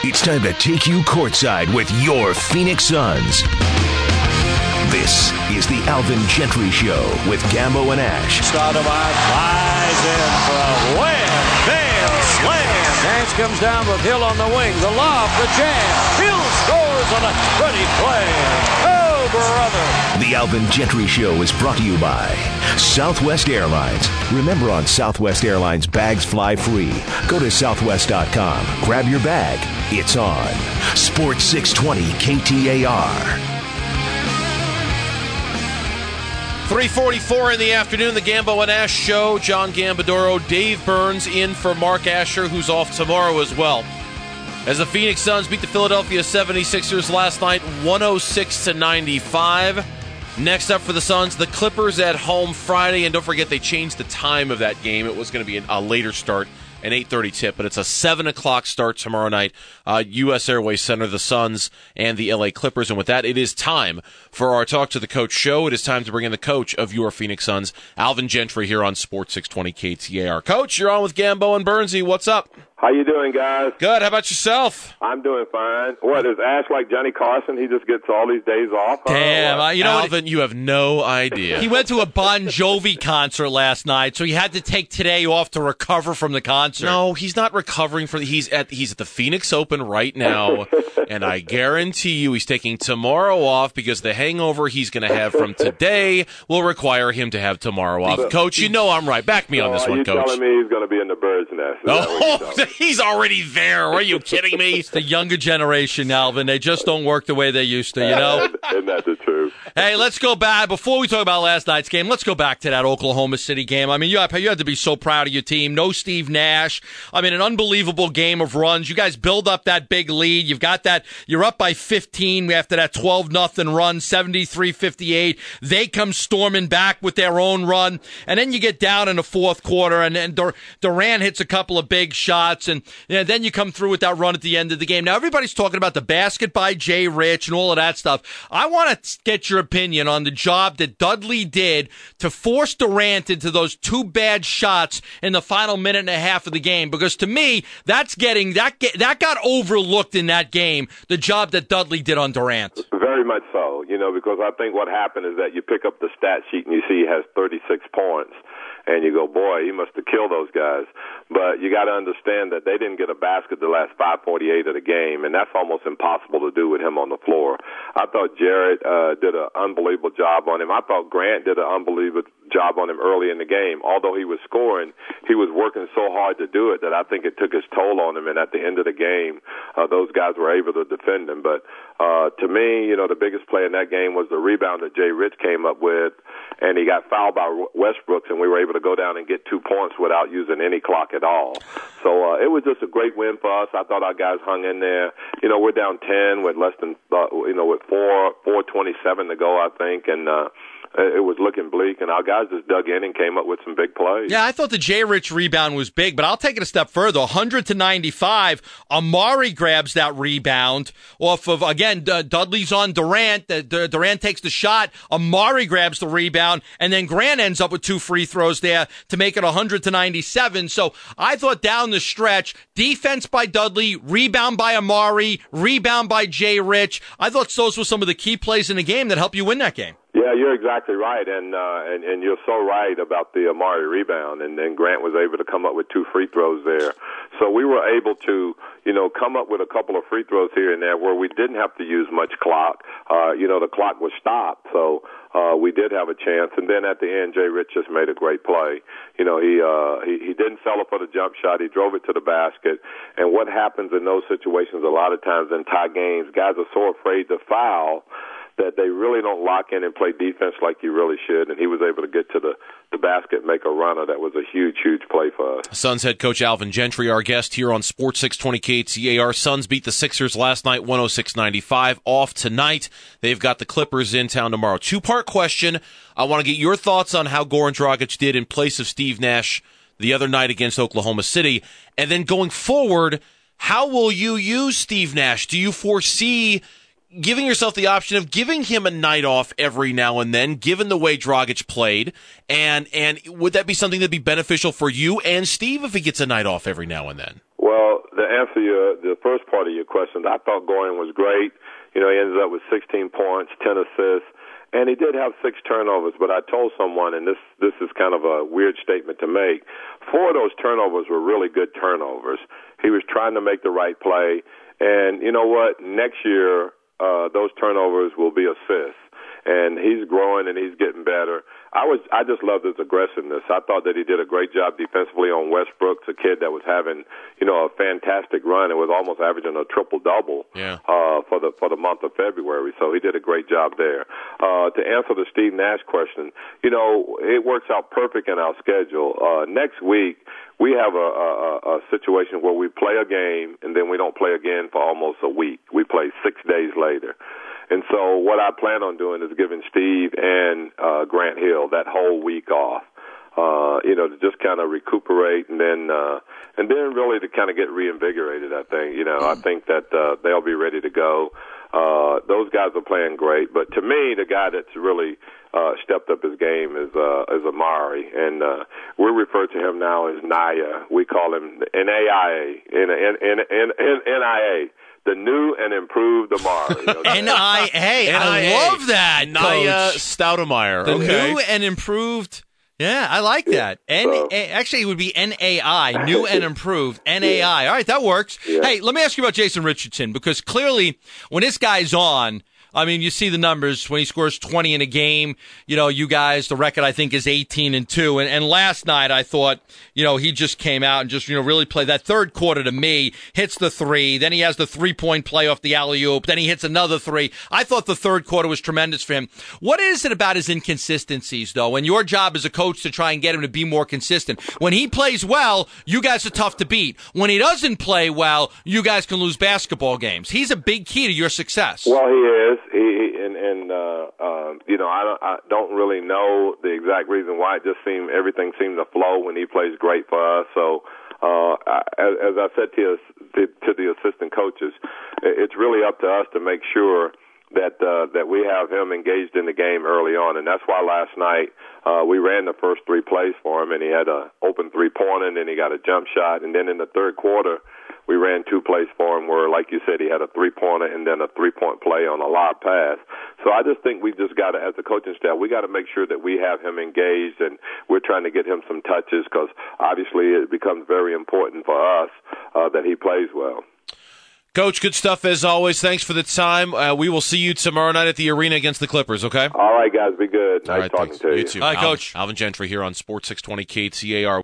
It's time to take you courtside with your Phoenix Suns. This is the Alvin Gentry Show with Gambo and Ash. Stoudemire flies in for a wham, bam, slam. Nash comes down with Hill on the wing. The lob, the jam. Hill scores on a pretty play. Oh, brother. The Alvin Gentry Show is brought to you by Southwest Airlines. Remember, on Southwest Airlines, bags fly free. Go to southwest.com. Grab your bag. It's on Sports 620 KTAR. 3:44 in the afternoon, the Gambo and Ash Show. John Gambadoro, Dave Burns in for Mark Asher, who's off tomorrow as well. As the Phoenix Suns beat the Philadelphia 76ers last night, 106-95. Next up for the Suns, the Clippers at home Friday. And don't forget, they changed the time of that game. It was going to be a later start, an 8:30 tip, but it's a 7 o'clock start tomorrow night. U.S. Airways Center, the Suns and the L.A. Clippers. And with that, it is time for our Talk to the Coach show. It is time to bring in the coach of your Phoenix Suns, Alvin Gentry, here on Sports 620 KTAR. Coach, you're on with Gambo and Burnsy. What's up? How you doing, guys? Good. How about yourself? I'm doing fine. What, is Ash like Johnny Carson? He just gets all these days off? Damn. Alvin, you have no idea. He went to a Bon Jovi concert last night, so he had to take today off to recover from the concert. No, he's not recovering from. He's at the Phoenix Open right now, and I guarantee you he's taking tomorrow off because the hangover he's going to have from today will require him to have tomorrow off. Coach, you know I'm right. Back me on this one, Coach. You're telling me he's going to be in the bird's nest? Oh, he's already there. Are you kidding me? It's the younger generation, Alvin. They just don't work the way they used to, you know? Isn't that the truth? Hey, let's go back. Before we talk about last night's game, let's go back to that Oklahoma City game. I mean, you have to be so proud of your team. No Steve Nash. I mean, an unbelievable game of runs. You guys build up that big lead. You've got that. You're up by 15 after that 12-0 run, 73-58. They come storming back with their own run. And then you get down in the fourth quarter, and Durant hits a couple of big shots, and then you come through with that run at the end of the game. Now, everybody's talking about the basket by Jay Rich and all of that stuff. I want to get your opinion on the job that Dudley did to force Durant into those two bad shots in the final minute and a half of the game, because to me, that got overlooked in that game, the job that Dudley did on Durant. Very much so, because I think what happened is that you pick up the stat sheet and you see he has 36 points. And you go, boy, he must have killed those guys. But you got to understand that they didn't get a basket the last 5:48 of the game, and that's almost impossible to do with him on the floor. I thought Jarrett did an unbelievable job on him. I thought Grant did an unbelievable job on him early in the game. Although he was scoring, he was working so hard to do it that I think it took its toll on him. And at the end of the game, those guys were able to defend him. But to me, the biggest play in that game was the rebound that Jay Rich came up with, and he got fouled by Westbrook, and we were able to go down and get 2 points without using any clock at all. So it was just a great win for us. I thought our guys hung in there. We're down 10 with less than, with 4:27 to go, I think, and it was looking bleak, and our guys just dug in and came up with some big plays. Yeah, I thought the Jay Rich rebound was big, but I'll take it a step further. 100-95, Amari grabs that rebound off of, again, Dudley's on Durant. Durant takes the shot. Amari grabs the rebound, and then Grant ends up with 2 free throws there to make it 100-97. So I thought down the stretch, defense by Dudley, rebound by Amari, rebound by Jay Rich. I thought those were some of the key plays in the game that helped you win that game. Yeah, you're exactly right, and you're so right about the Amari rebound, and then Grant was able to come up with 2 free throws there. So we were able to, come up with a couple of free throws here and there where we didn't have to use much clock. The clock was stopped, so we did have a chance. And then at the end, Jay Rich just made a great play. He didn't settle for the jump shot. He drove it to the basket. And what happens in those situations a lot of times in tie games, guys are so afraid to foul that they really don't lock in and play defense like you really should. And he was able to get to the basket, make a runner. That was a huge, huge play for us. Suns head coach Alvin Gentry, our guest here on Sports 620 KTAR. Suns beat the Sixers last night, 106-95. Off tonight. They've got the Clippers in town tomorrow. 2-part question. I want to get your thoughts on how Goran Dragic did in place of Steve Nash the other night against Oklahoma City. And then going forward, how will you use Steve Nash? Do you foresee giving yourself the option of giving him a night off every now and then, given the way Dragic played? And would that be something that'd be beneficial for you and Steve if he gets a night off every now and then? Well, the answer the first part of your question, I thought Gordon was great. He ended up with 16 points, 10 assists, and he did have 6 turnovers. But I told someone, and this is kind of a weird statement to make, 4 of those turnovers were really good turnovers. He was trying to make the right play, and you know what? Next year, those turnovers will be assists. And he's growing and he's getting better. I just loved his aggressiveness. I thought that he did a great job defensively on Westbrook, a kid that was having, a fantastic run. It was almost averaging a triple-double for the month of February. So he did a great job there. To answer the Steve Nash question, it works out perfect in our schedule. Next week, we have a situation where we play a game and then we don't play again for almost a week. We play 6 days later. And so what I plan on doing is giving Steve and Grant Hill that whole week off, to just kind of recuperate and then really to kind of get reinvigorated. I think, I think that they'll be ready to go. Those guys are playing great, but to me, the guy that's really stepped up his game is Amari, and we refer to him now as Naya. We call him NAIA, NIA. The new and improved Amari. Okay? N-I-A. I love that, Naya Coach. Stoudemeyer. The Okay. new and improved. Yeah, I like that. Actually, it would be N-A-I, new and improved. N-A-I. All right, that works. Yeah. Hey, let me ask you about Jason Richardson, because clearly when this guy's on, I mean, you see the numbers when he scores 20 in a game. You guys, the record I think is 18-2. And last night I thought, he just came out and just, really played that third quarter to me, hits the 3. Then he has the 3-point play off the alley-oop. Then he hits another 3. I thought the third quarter was tremendous for him. What is it about his inconsistencies, though? And your job as a coach to try and get him to be more consistent. When he plays well, you guys are tough to beat. When he doesn't play well, you guys can lose basketball games. He's a big key to your success. Well, he is. I don't really know the exact reason why. It just everything seemed to flow when he plays great for us. So, as I said to the assistant coaches, it's really up to us to make sure that we have him engaged in the game early on, and that's why last night we ran the first 3 plays for him, and he had an open 3-pointer, and then he got a jump shot, and then in the third quarter we ran 2 plays for him where, like you said, he had a 3-pointer and then a 3-point play on a lob pass. So I just think we just got to, as a coaching staff, we got to make sure that we have him engaged, and we're trying to get him some touches because obviously it becomes very important for us that he plays well. Coach, good stuff as always. Thanks for the time. We will see you tomorrow night at the arena against the Clippers, okay? All right, guys, be good. Nice talking to you. You too. All right, Coach. Alvin Gentry here on Sports 620 KTAR.